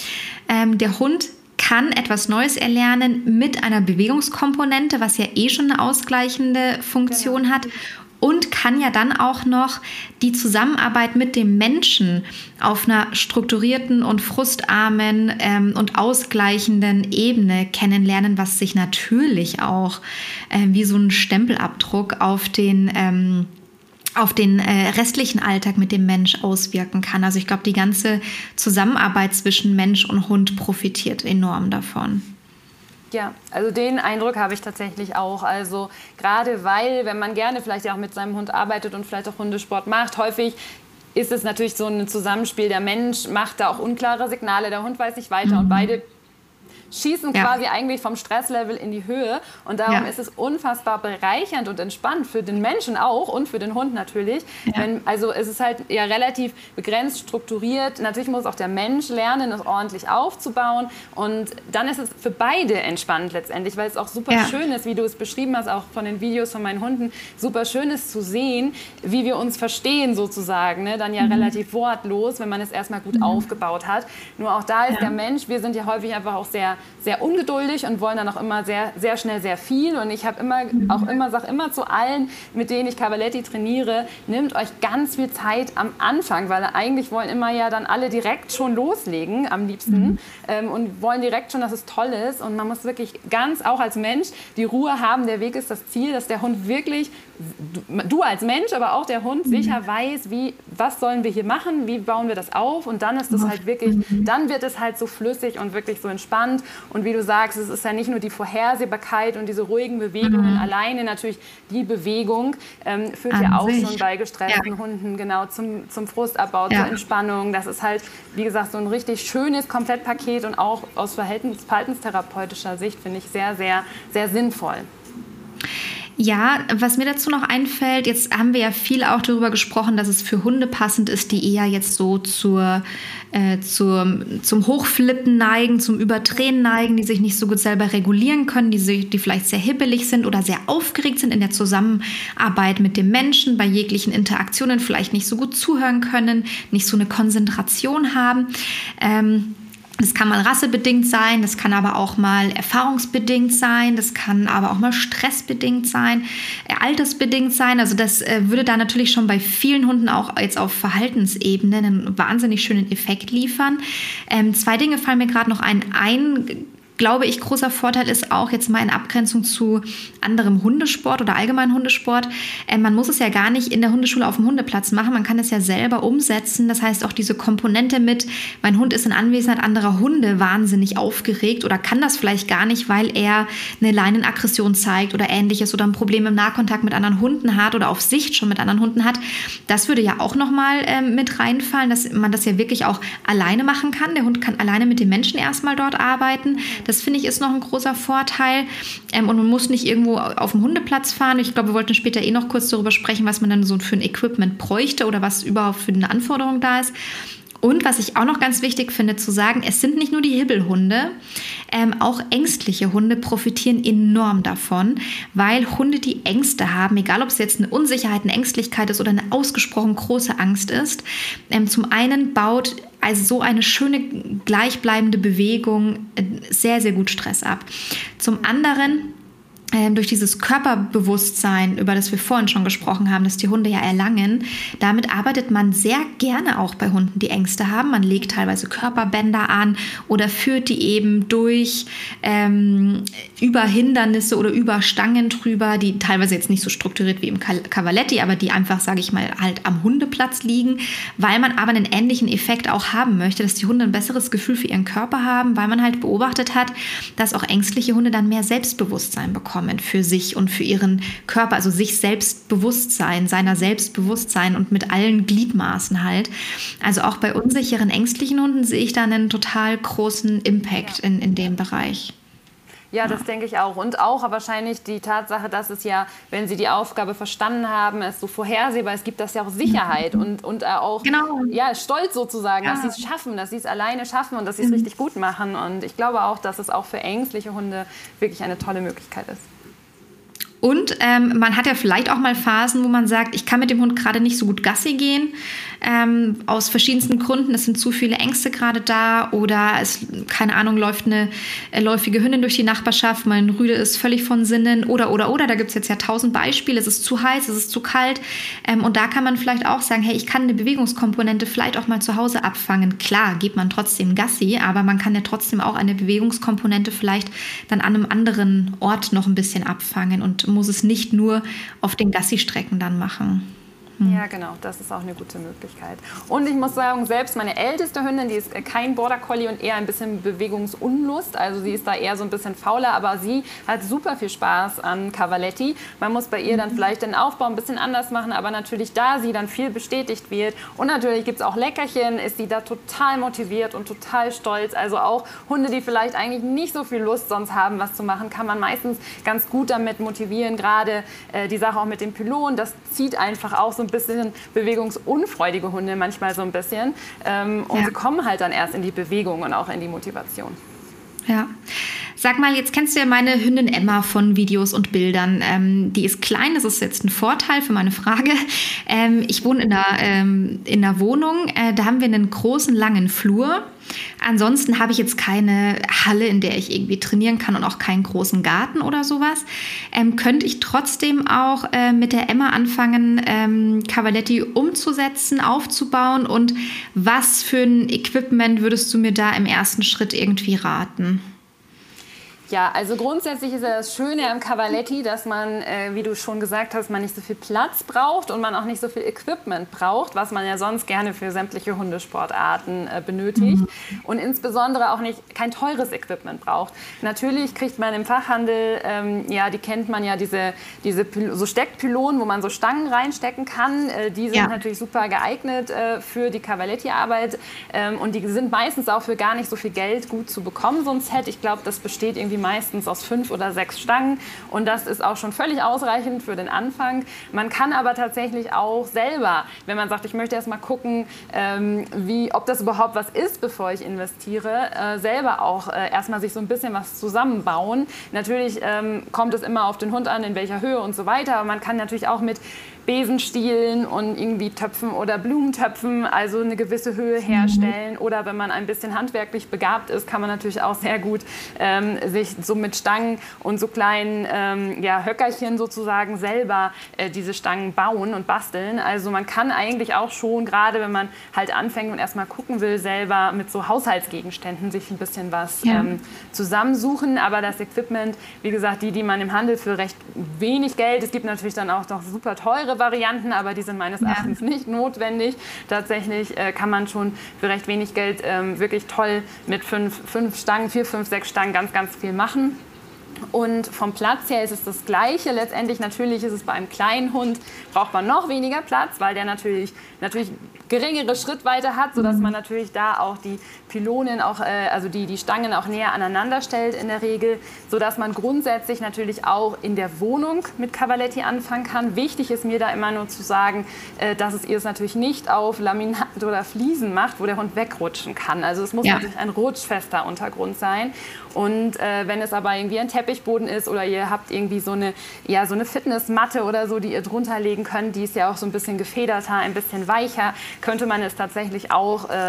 Ähm, der Hund kann etwas Neues erlernen mit einer Bewegungskomponente, was ja eh schon eine ausgleichende Funktion genau. hat. Und kann ja dann auch noch die Zusammenarbeit mit dem Menschen auf einer strukturierten und frustarmen ähm, und ausgleichenden Ebene kennenlernen, was sich natürlich auch äh, wie so ein Stempelabdruck auf den ähm, auf den äh, restlichen Alltag mit dem Mensch auswirken kann. Also ich glaube, die ganze Zusammenarbeit zwischen Mensch und Hund profitiert enorm davon. Ja, also den Eindruck habe ich tatsächlich auch. Also gerade weil, wenn man gerne vielleicht auch mit seinem Hund arbeitet und vielleicht auch Hundesport macht, häufig ist es natürlich so ein Zusammenspiel. Der Mensch macht da auch unklare Signale, der Hund weiß nicht weiter mhm. und beide schießen ja. quasi eigentlich vom Stresslevel in die Höhe. Und darum ja. ist es unfassbar bereichernd und entspannt für den Menschen auch und für den Hund natürlich. Ja. Wenn, also es ist halt ja relativ begrenzt strukturiert. Natürlich muss auch der Mensch lernen, es ordentlich aufzubauen. Und dann ist es für beide entspannt letztendlich, weil es auch super ja. schön ist, wie du es beschrieben hast, auch von den Videos von meinen Hunden, super schön ist zu sehen, wie wir uns verstehen sozusagen. Ne? Dann ja mhm. relativ wortlos, wenn man es erstmal gut mhm. aufgebaut hat. Nur auch da ist ja. der Mensch, wir sind ja häufig einfach auch sehr sehr ungeduldig und wollen dann auch immer sehr, sehr schnell sehr viel. Und ich habe immer, auch immer, sage immer zu allen, mit denen ich Cavaletti trainiere, nehmt euch ganz viel Zeit am Anfang, weil eigentlich wollen immer ja dann alle direkt schon loslegen, am liebsten, mhm. ähm, und wollen direkt schon, dass es toll ist. Und man muss wirklich ganz, auch als Mensch, die Ruhe haben. Der Weg ist das Ziel, dass der Hund wirklich, du, du als Mensch, aber auch der Hund mhm. sicher weiß, wie, was sollen wir hier machen, wie bauen wir das auf. Und dann ist es halt wirklich, mhm. dann wird es halt so flüssig und wirklich so entspannt. Und wie du sagst, es ist ja nicht nur die Vorhersehbarkeit und diese ruhigen Bewegungen mhm. alleine, natürlich die Bewegung ähm, führt An ja auch sich. schon bei gestressten ja. Hunden genau zum, zum Frustabbau, ja. zur Entspannung. Das ist halt, wie gesagt, so ein richtig schönes Komplettpaket und auch aus Verhaltens- verhaltenstherapeutischer Sicht finde ich sehr, sehr, sehr sinnvoll. Ja, was mir dazu noch einfällt, jetzt haben wir ja viel auch darüber gesprochen, dass es für Hunde passend ist, die eher jetzt so zur, äh, zur, zum Hochflippen neigen, zum Überdrehen neigen, die sich nicht so gut selber regulieren können, die, sich, die vielleicht sehr hibbelig sind oder sehr aufgeregt sind in der Zusammenarbeit mit dem Menschen, bei jeglichen Interaktionen vielleicht nicht so gut zuhören können, nicht so eine Konzentration haben. Ähm, Das kann mal rassebedingt sein, das kann aber auch mal erfahrungsbedingt sein, das kann aber auch mal stressbedingt sein, altersbedingt sein. Also das äh, würde da natürlich schon bei vielen Hunden auch jetzt auf Verhaltensebene einen wahnsinnig schönen Effekt liefern. Ähm, zwei Dinge fallen mir gerade noch ein. Ein glaube ich, großer Vorteil ist auch jetzt mal in Abgrenzung zu anderem Hundesport oder allgemein Hundesport. Äh, man muss es ja gar nicht in der Hundeschule auf dem Hundeplatz machen. Man kann es ja selber umsetzen. Das heißt auch diese Komponente mit, mein Hund ist in Anwesenheit anderer Hunde wahnsinnig aufgeregt oder kann das vielleicht gar nicht, weil er eine Leinenaggression zeigt oder ähnliches oder ein Problem im Nahkontakt mit anderen Hunden hat oder auf Sicht schon mit anderen Hunden hat. Das würde ja auch nochmal äh, mit reinfallen, dass man das ja wirklich auch alleine machen kann. Der Hund kann alleine mit dem Menschen erstmal dort arbeiten. Das finde ich ist noch ein großer Vorteil. Ähm, und man muss nicht irgendwo auf dem Hundeplatz fahren. Ich glaube, wir wollten später eh noch kurz darüber sprechen, was man dann so für ein Equipment bräuchte oder was überhaupt für eine Anforderung da ist. Und was ich auch noch ganz wichtig finde zu sagen, es sind nicht nur die Hibbelhunde, ähm, auch ängstliche Hunde profitieren enorm davon, weil Hunde, die Ängste haben, egal ob es jetzt eine Unsicherheit, eine Ängstlichkeit ist oder eine ausgesprochen große Angst ist, ähm, zum einen baut also so eine schöne gleichbleibende Bewegung sehr, sehr gut Stress ab. Zum anderen durch dieses Körperbewusstsein, über das wir vorhin schon gesprochen haben, das die Hunde ja erlangen, damit arbeitet man sehr gerne auch bei Hunden, die Ängste haben. Man legt teilweise Körperbänder an oder führt die eben durch ähm, über Hindernisse oder über Stangen drüber, die teilweise jetzt nicht so strukturiert wie im Cavaletti, aber die einfach, sage ich mal, halt am Hundeplatz liegen, weil man aber einen ähnlichen Effekt auch haben möchte, dass die Hunde ein besseres Gefühl für ihren Körper haben, weil man halt beobachtet hat, dass auch ängstliche Hunde dann mehr Selbstbewusstsein bekommen für sich und für ihren Körper, also sich Selbstbewusstsein, seiner Selbstbewusstsein und mit allen Gliedmaßen halt. Also auch bei unsicheren, ängstlichen Hunden sehe ich da einen total großen Impact in, in dem Bereich. Ja, das denke ich auch. Und auch wahrscheinlich die Tatsache, dass es ja, wenn sie die Aufgabe verstanden haben, es so vorhersehbar ist, gibt das ja auch Sicherheit und, und auch genau. ja, Stolz sozusagen, ja. dass sie es schaffen, dass sie es alleine schaffen und dass sie es mhm. richtig gut machen. Und ich glaube auch, dass es auch für ängstliche Hunde wirklich eine tolle Möglichkeit ist. Und ähm, man hat ja vielleicht auch mal Phasen, wo man sagt, ich kann mit dem Hund gerade nicht so gut Gassi gehen, ähm, aus verschiedensten Gründen. Es sind zu viele Ängste gerade da oder es, keine Ahnung, läuft eine äh, läufige Hündin durch die Nachbarschaft, mein Rüde ist völlig von Sinnen oder, oder, oder. Da gibt es jetzt ja tausend Beispiele. Es ist zu heiß, es ist zu kalt. Ähm, und da kann man vielleicht auch sagen, hey, ich kann eine Bewegungskomponente vielleicht auch mal zu Hause abfangen. Klar, geht man trotzdem Gassi, aber man kann ja trotzdem auch eine Bewegungskomponente vielleicht dann an einem anderen Ort noch ein bisschen abfangen und muss es nicht nur auf den Gassi-Strecken dann machen. Hm. Ja, genau, das ist auch eine gute Möglichkeit. Und ich muss sagen, selbst meine älteste Hündin, die ist kein Border Collie und eher ein bisschen Bewegungsunlust, also sie ist da eher so ein bisschen fauler, aber sie hat super viel Spaß an Cavaletti. Man muss bei ihr dann vielleicht den Aufbau ein bisschen anders machen, aber natürlich da sie dann viel bestätigt wird und natürlich gibt es auch Leckerchen, ist sie da total motiviert und total stolz. Also auch Hunde, die vielleicht eigentlich nicht so viel Lust sonst haben, was zu machen, kann man meistens ganz gut damit motivieren. Gerade äh, die Sache auch mit dem Pylon, das zieht einfach auch so ein bisschen bewegungsunfreudige Hunde manchmal so ein bisschen. Ähm, und ja. sie kommen halt dann erst in die Bewegung und auch in die Motivation. Ja. Sag mal, jetzt kennst du ja meine Hündin Emma von Videos und Bildern. Ähm, die ist klein, das ist jetzt ein Vorteil für meine Frage. Ähm, ich wohne in einer, ähm, in einer Wohnung, äh, da haben wir einen großen, langen Flur. Ansonsten habe ich jetzt keine Halle, in der ich irgendwie trainieren kann und auch keinen großen Garten oder sowas. Ähm, könnte ich trotzdem auch äh, mit der Emma anfangen, ähm, Cavaletti umzusetzen, aufzubauen? Und was für ein Equipment würdest du mir da im ersten Schritt irgendwie raten? Ja, also grundsätzlich ist ja das Schöne am Cavaletti, dass man, äh, wie du schon gesagt hast, man nicht so viel Platz braucht und man auch nicht so viel Equipment braucht, was man ja sonst gerne für sämtliche Hundesportarten äh, benötigt. Mhm. Und insbesondere auch nicht kein teures Equipment braucht. Natürlich kriegt man im Fachhandel, ähm, ja, die kennt man ja, diese, diese Pyl- so Steckpylonen, wo man so Stangen reinstecken kann. Äh, die sind ja. natürlich super geeignet äh, für die Cavaletti-Arbeit. Ähm, und die sind meistens auch für gar nicht so viel Geld gut zu bekommen, so ein Set. Ich glaube, das besteht irgendwie meistens aus fünf oder sechs Stangen und das ist auch schon völlig ausreichend für den Anfang. Man kann aber tatsächlich auch selber, wenn man sagt, ich möchte erst mal gucken, ähm, wie, ob das überhaupt was ist, bevor ich investiere, äh, selber auch äh, erstmal sich so ein bisschen was zusammenbauen. Natürlich ähm, kommt es immer auf den Hund an, in welcher Höhe und so weiter, aber man kann natürlich auch mit Besenstielen und irgendwie Töpfen oder Blumentöpfen, also eine gewisse Höhe herstellen. Mhm. Oder wenn man ein bisschen handwerklich begabt ist, kann man natürlich auch sehr gut ähm, sich so mit Stangen und so kleinen ähm, ja, Höckerchen sozusagen selber äh, diese Stangen bauen und basteln. Also man kann eigentlich auch schon, gerade wenn man halt anfängt und erstmal gucken will, selber mit so Haushaltsgegenständen sich ein bisschen was ja. ähm, zusammensuchen. Aber das Equipment, wie gesagt, die, die man im Handel für recht wenig Geld, es gibt natürlich dann auch noch super teure Varianten, aber die sind meines Erachtens ja. nicht notwendig. Tatsächlich äh, kann man schon für recht wenig Geld ähm, wirklich toll mit fünf, fünf Stangen, vier, fünf, sechs Stangen ganz, ganz viel machen. Und vom Platz her ist es das Gleiche. Letztendlich natürlich ist es bei einem kleinen Hund, braucht man noch weniger Platz, weil der natürlich, natürlich geringere Schrittweite hat, sodass man natürlich da auch die Pylonen, auch, äh, also die, die Stangen auch näher aneinander stellt in der Regel, sodass man grundsätzlich natürlich auch in der Wohnung mit Cavaletti anfangen kann. Wichtig ist mir da immer nur zu sagen, äh, dass es ihr es natürlich nicht auf Laminat oder Fliesen macht, wo der Hund wegrutschen kann. Also es muss ja. natürlich ein rutschfester Untergrund sein. Und äh, wenn es aber irgendwie ein Teppichboden ist oder ihr habt irgendwie so eine, ja, so eine Fitnessmatte oder so, die ihr drunter legen könnt, die ist ja auch so ein bisschen gefederter, ein bisschen weicher, könnte man es tatsächlich auch äh,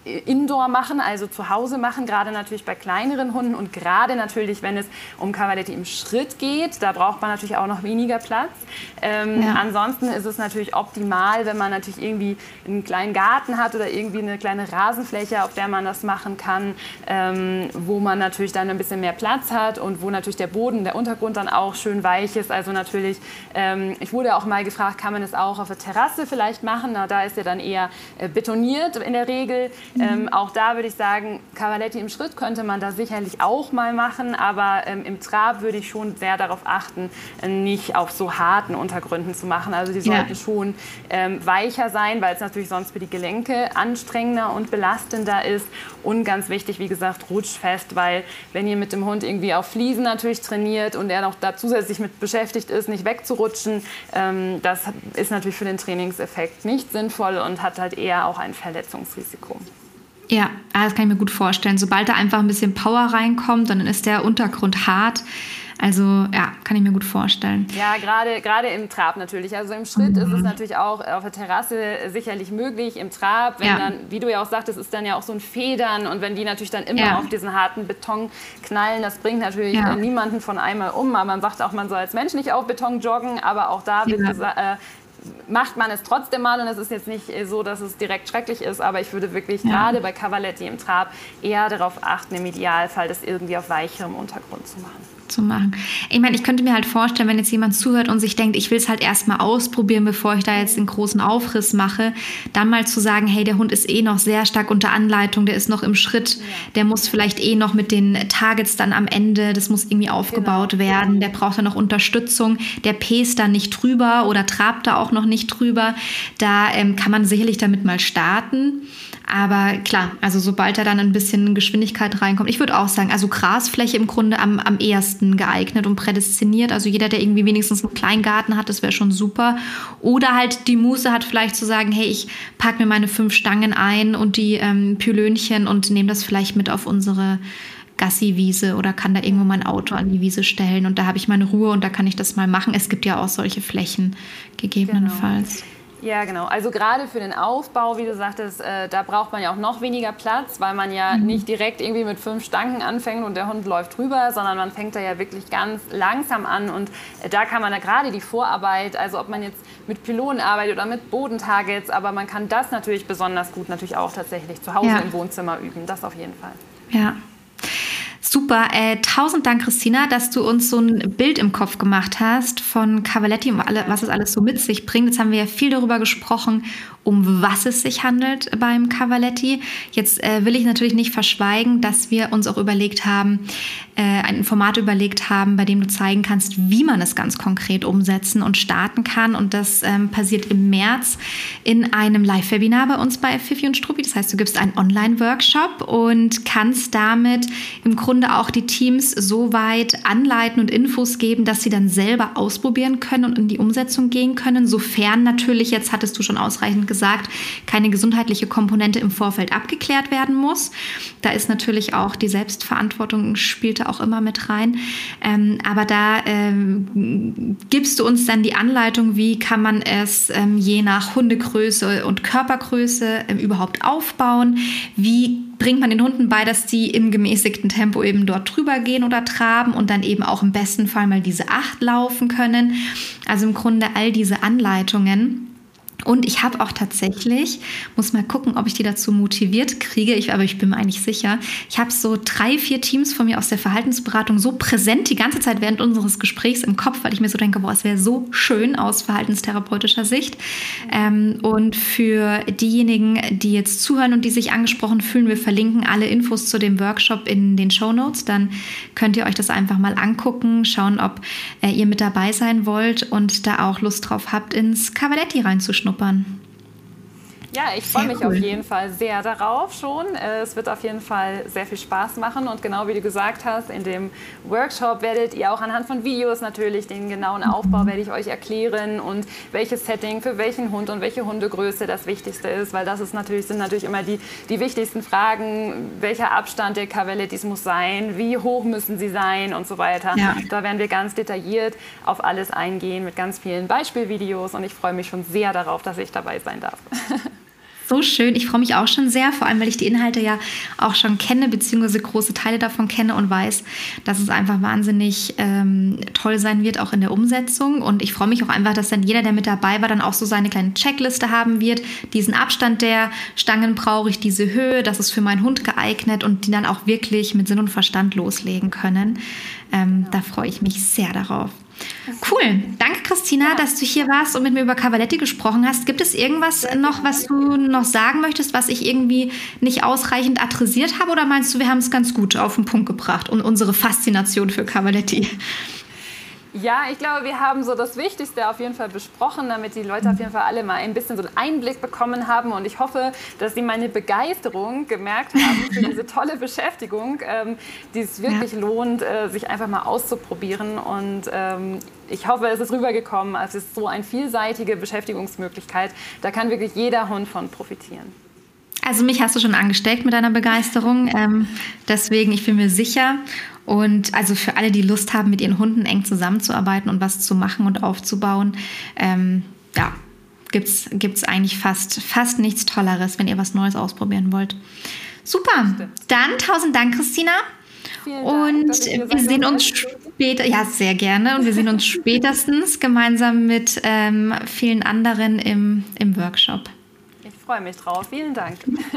Indoor machen, also zu Hause machen, gerade natürlich bei kleineren Hunden und gerade natürlich, wenn es um Cavaletti im Schritt geht, da braucht man natürlich auch noch weniger Platz. Ähm, ja. Ansonsten ist es natürlich optimal, wenn man natürlich irgendwie einen kleinen Garten hat oder irgendwie eine kleine Rasenfläche, auf der man das machen kann, ähm, wo man natürlich dann ein bisschen mehr Platz hat und wo natürlich der Boden, der Untergrund dann auch schön weich ist. Also natürlich, ähm, ich wurde auch mal gefragt, kann man es auch auf der Terrasse vielleicht machen? Na, da ist ja dann eher äh, betoniert in der Regel. Mhm. Ähm, auch da würde ich sagen, Cavaletti im Schritt könnte man da sicherlich auch mal machen, aber ähm, im Trab würde ich schon sehr darauf achten, äh, nicht auf so harten Untergründen zu machen. Also die sollten ja. schon ähm, weicher sein, weil es natürlich sonst für die Gelenke anstrengender und belastender ist. Und ganz wichtig, wie gesagt, rutschfest, weil wenn ihr mit dem Hund irgendwie auf Fliesen natürlich trainiert und er noch da zusätzlich mit beschäftigt ist, nicht wegzurutschen, ähm, das ist natürlich für den Trainingseffekt nicht sinnvoll und hat halt eher auch ein Verletzungsrisiko. Ja, das kann ich mir gut vorstellen. Sobald da einfach ein bisschen Power reinkommt, dann ist der Untergrund hart. Also ja, kann ich mir gut vorstellen. Ja, gerade gerade im Trab natürlich. Also im Schritt mhm. ist es natürlich auch auf der Terrasse sicherlich möglich. Im Trab, wenn ja. dann, wie du ja auch sagtest, ist dann ja auch so ein Federn und wenn die natürlich dann immer ja. auf diesen harten Beton knallen, das bringt natürlich ja. niemanden von einmal um. Aber man sagt auch, man soll als Mensch nicht auf Beton joggen, aber auch da wird ja. gesagt, äh, macht man es trotzdem mal und es ist jetzt nicht so, dass es direkt schrecklich ist, aber ich würde wirklich ja. gerade bei Cavaletti im Trab eher darauf achten, im Idealfall das irgendwie auf weicherem Untergrund zu machen. zu machen. Ich meine, ich könnte mir halt vorstellen, wenn jetzt jemand zuhört und sich denkt, ich will es halt erstmal ausprobieren, bevor ich da jetzt den großen Aufriss mache, dann mal zu sagen, hey, der Hund ist eh noch sehr stark unter Anleitung, der ist noch im Schritt, ja. der muss vielleicht eh noch mit den Targets dann am Ende, das muss irgendwie aufgebaut genau. werden, der braucht dann noch Unterstützung, der pest da nicht drüber oder trabt da auch noch nicht drüber, da ähm, kann man sicherlich damit mal starten. Aber klar, also sobald da dann ein bisschen Geschwindigkeit reinkommt, ich würde auch sagen, also Grasfläche im Grunde am, am ehesten geeignet und prädestiniert. Also jeder, der irgendwie wenigstens einen kleinen Garten hat, das wäre schon super. Oder halt die Muße hat vielleicht zu sagen, hey, ich packe mir meine fünf Stangen ein und die ähm, Pylönchen und nehme das vielleicht mit auf unsere Gassi-Wiese oder kann da irgendwo mein Auto an die Wiese stellen und da habe ich meine Ruhe und da kann ich das mal machen. Es gibt ja auch solche Flächen gegebenenfalls. Genau. Ja, genau. Also gerade für den Aufbau, wie du sagtest, äh, da braucht man ja auch noch weniger Platz, weil man ja mhm. nicht direkt irgendwie mit fünf Stangen anfängt und der Hund läuft drüber, sondern man fängt da ja wirklich ganz langsam an und äh, da kann man da gerade die Vorarbeit, also ob man jetzt mit Pylonen arbeitet oder mit Bodentargets, aber man kann das natürlich besonders gut natürlich auch tatsächlich zu Hause ja. im Wohnzimmer üben, das auf jeden Fall. Ja. Super. Äh, tausend Dank, Christina, dass du uns so ein Bild im Kopf gemacht hast von Cavaletti und alle, was es alles so mit sich bringt. Jetzt haben wir ja viel darüber gesprochen, um was es sich handelt beim Cavaletti. Jetzt äh, will ich natürlich nicht verschweigen, dass wir uns auch überlegt haben, äh, ein Format überlegt haben, bei dem du zeigen kannst, wie man es ganz konkret umsetzen und starten kann. Und das ähm, passiert im März in einem Live-Webinar bei uns bei Fifi und Struppi. Das heißt, du gibst einen Online-Workshop und kannst damit im Grunde auch die Teams so weit anleiten und Infos geben, dass sie dann selber ausprobieren können und in die Umsetzung gehen können, sofern natürlich, jetzt hattest du schon ausreichend gesagt, keine gesundheitliche Komponente im Vorfeld abgeklärt werden muss. Da ist natürlich auch die Selbstverantwortung, spielte auch immer mit rein. Ähm, aber da ähm, gibst du uns dann die Anleitung, wie kann man es ähm, je nach Hundegröße und Körpergröße ähm, überhaupt aufbauen, wie bringt man den Hunden bei, dass die im gemäßigten Tempo eben dort drüber gehen oder traben und dann eben auch im besten Fall mal diese acht laufen können. Also im Grunde all diese Anleitungen. Und ich habe auch tatsächlich, muss mal gucken, ob ich die dazu motiviert kriege, ich, aber ich bin mir eigentlich sicher, ich habe so drei, vier Teams von mir aus der Verhaltensberatung so präsent die ganze Zeit während unseres Gesprächs im Kopf, weil ich mir so denke, boah, es wäre so schön aus verhaltenstherapeutischer Sicht. Ähm, und für diejenigen, die jetzt zuhören und die sich angesprochen fühlen, wir verlinken alle Infos zu dem Workshop in den Shownotes, dann könnt ihr euch das einfach mal angucken, schauen, ob äh, ihr mit dabei sein wollt und da auch Lust drauf habt, ins Cavaletti reinzuschnuppern. Ja, ich freue mich cool. auf jeden Fall sehr darauf schon. Es wird auf jeden Fall sehr viel Spaß machen und genau wie du gesagt hast, in dem Workshop werdet ihr auch anhand von Videos natürlich den genauen Aufbau werde ich euch erklären und welches Setting für welchen Hund und welche Hundegröße das Wichtigste ist, weil das ist natürlich, sind natürlich immer die, die wichtigsten Fragen, welcher Abstand der Cavallettis muss sein, wie hoch müssen sie sein und so weiter. Ja. Da werden wir ganz detailliert auf alles eingehen mit ganz vielen Beispielvideos und ich freue mich schon sehr darauf, dass ich dabei sein darf. So schön. Ich freue mich auch schon sehr, vor allem, weil ich die Inhalte ja auch schon kenne, beziehungsweise große Teile davon kenne und weiß, dass es einfach wahnsinnig ähm, toll sein wird, auch in der Umsetzung. Und ich freue mich auch einfach, dass dann jeder, der mit dabei war, dann auch so seine kleine Checkliste haben wird. Diesen Abstand der Stangen brauche ich, diese Höhe, das ist für meinen Hund geeignet und die dann auch wirklich mit Sinn und Verstand loslegen können. Ähm, da freue ich mich sehr darauf. Cool. Danke, Christina, ja. dass du hier warst und mit mir über Cavaletti gesprochen hast. Gibt es irgendwas noch, was du noch sagen möchtest, was ich irgendwie nicht ausreichend adressiert habe? Oder meinst du, wir haben es ganz gut auf den Punkt gebracht und unsere Faszination für Cavaletti? Ja, ich glaube, wir haben so das Wichtigste auf jeden Fall besprochen, damit die Leute auf jeden Fall alle mal ein bisschen so einen Einblick bekommen haben. Und ich hoffe, dass sie meine Begeisterung gemerkt haben für diese tolle Beschäftigung, ähm, die es wirklich ja. lohnt, äh, sich einfach mal auszuprobieren. Und ähm, ich hoffe, es ist rübergekommen. Es ist so eine vielseitige Beschäftigungsmöglichkeit. Da kann wirklich jeder Hund von profitieren. Also mich hast du schon angesteckt mit deiner Begeisterung. Ähm, deswegen, ich bin mir sicher. Und also für alle, die Lust haben, mit ihren Hunden eng zusammenzuarbeiten und was zu machen und aufzubauen, ähm, ja, gibt's gibt's eigentlich fast, fast nichts Tolleres, wenn ihr was Neues ausprobieren wollt. Super, dann tausend Dank, Christina. Vielen und Dank, wir sehen uns später, ja, sehr gerne. Und wir sehen uns spätestens gemeinsam mit ähm, vielen anderen im, im Workshop. Ich freue mich drauf. Vielen Dank.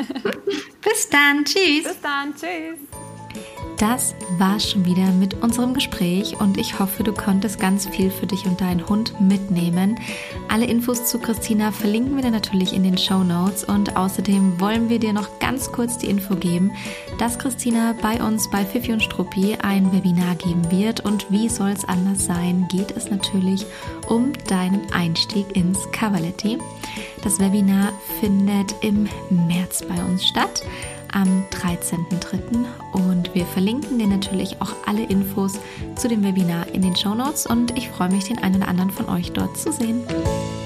Bis dann. Tschüss. Bis dann. Tschüss. Das war schon wieder mit unserem Gespräch und ich hoffe, du konntest ganz viel für dich und deinen Hund mitnehmen. Alle Infos zu Christina verlinken wir dir natürlich in den Shownotes und außerdem wollen wir dir noch ganz kurz die Info geben, dass Christina bei uns bei Fifi und Struppi ein Webinar geben wird und wie soll es anders sein, geht es natürlich um deinen Einstieg ins Cavaletti. Das Webinar findet im März bei uns statt, am dreizehnten dritten und wir verlinken dir natürlich auch alle Infos zu dem Webinar in den Shownotes und ich freue mich, den einen oder anderen von euch dort zu sehen.